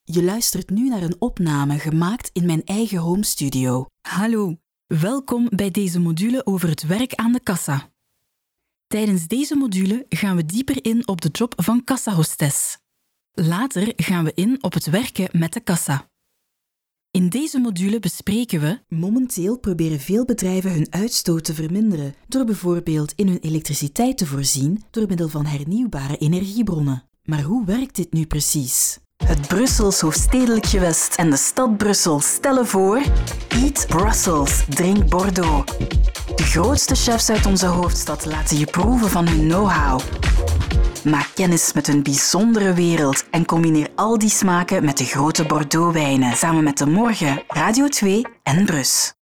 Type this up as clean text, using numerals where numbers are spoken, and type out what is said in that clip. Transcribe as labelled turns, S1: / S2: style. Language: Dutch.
S1: Je luistert nu naar een opname gemaakt in mijn eigen home studio. Hallo, welkom bij deze module over het werk aan de kassa. Tijdens deze module gaan we dieper in op de job van kassahostess. Later gaan we in op het werken met de kassa. In deze module bespreken we... Momenteel proberen veel bedrijven hun uitstoot te verminderen door bijvoorbeeld in hun elektriciteit te voorzien door middel van hernieuwbare energiebronnen. Maar hoe werkt dit nu precies? Het Brussels hoofdstedelijk gewest en de stad Brussel stellen voor... Eat Brussels, drink Bordeaux. De grootste chefs uit onze hoofdstad laten je proeven van hun know-how. Maak kennis met hun bijzondere wereld en combineer al die smaken met de grote Bordeaux-wijnen samen met De Morgen, Radio 2 en Brus.